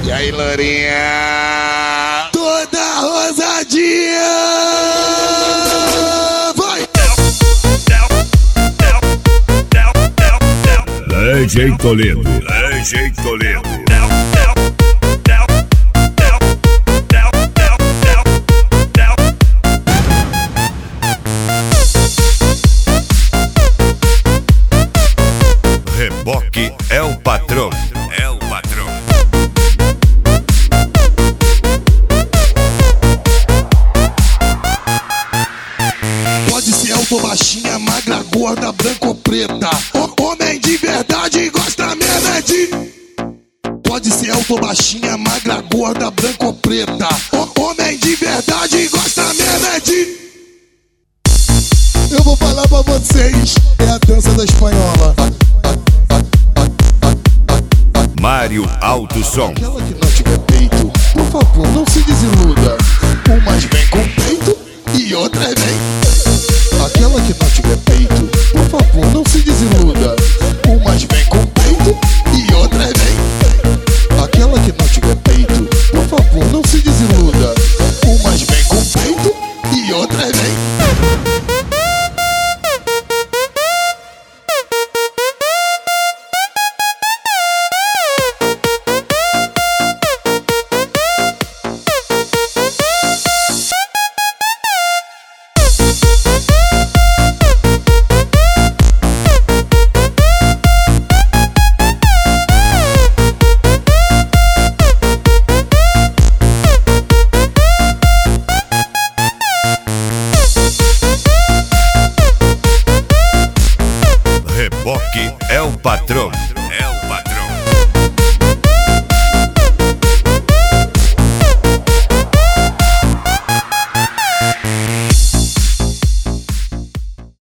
E aí, Lourinha? Toda rosadinha! Vai! DJ Toledo, DJ Toledo. Reboque é o patrão, é o patrão. Pode ser alto, baixinha, magra, gorda, branca ou preta. Homem de verdade gosta mesmo é de... Pode ser alto, baixinha, magra, gorda, branca ou preta. Homem de verdade gosta mesmo é de... Eu vou falar pra vocês, é a dança da espanhola. Mário Alto Som. Aquela que não tiver peito, por favor, não se desiluda. Umas vem com peito e outras vem. Aquela que não tiver peito, por favor, não se desiluda. Umas vem com peito e outras vem. Aquela que não tiver peito, por favor, não se desiluda. Umas vem com peito e outras vem. Reboque é o patrão.